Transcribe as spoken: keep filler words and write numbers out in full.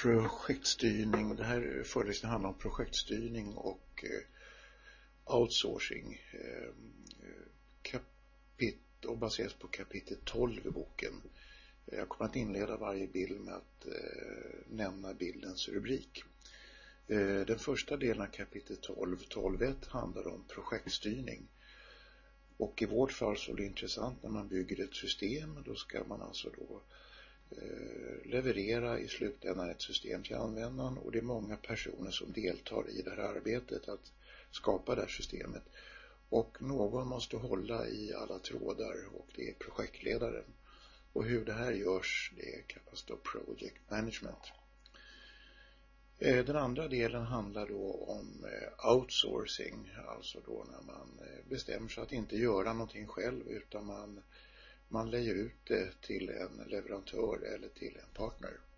projektstyrning. Det här föreläsningen handlar om projektstyrning och eh, outsourcing. Eh, kapit och baseras på kapitel tolv i boken. Jag kommer att inleda varje bild med att eh, nämna bildens rubrik. Eh, den första delen av kapitel tolv, tolv punkt ett, handlar om projektstyrning. Och i vårt fall så är det intressant när man bygger ett system. Då ska man alltså då eh, leverera i slutändan ett system till användaren. Och det är många personer som deltar i det här arbetet att skapa det här systemet. Och någon måste hålla i alla trådar och det är projektledaren. Och hur det här görs, det kallas då project management. Den andra delen handlar då om outsourcing, alltså då när man bestämmer sig att inte göra någonting själv utan man, man lejer ut det till en leverantör eller till en partner.